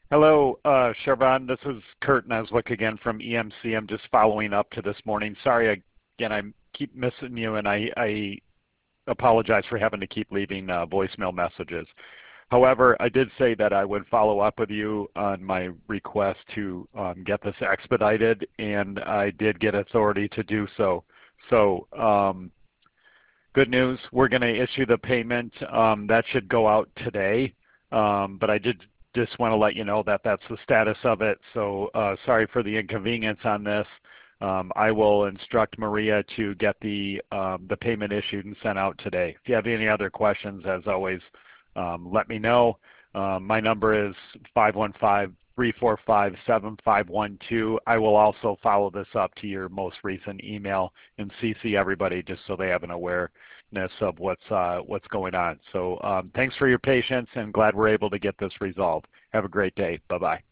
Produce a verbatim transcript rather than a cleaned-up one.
Hello, uh, Chevron. This is Kurt Neswick again from E M C. I'm just following up to this morning. Sorry again, I keep missing you, and I, I apologize for having to keep leaving uh, voicemail messages. However, I did say that I would follow up with you on my request to um, get this expedited, and I did get authority to do so. So, um, good news, we're going to issue the payment. Um, that should go out today, um, but I did just want to let you know that that's the status of it. So uh, sorry for the inconvenience on this. Um, I will instruct Maria to get the, um, the payment issued and sent out today. If you have any other questions, as always, um, let me know. Um, my number is five one five, three four five, seven five one two. I will also follow this up to your most recent email and C C everybody just so they have an awareness of what's, uh, what's going on. So um, thanks for your patience, and glad we're able to get this resolved. Have a great day. Bye-bye.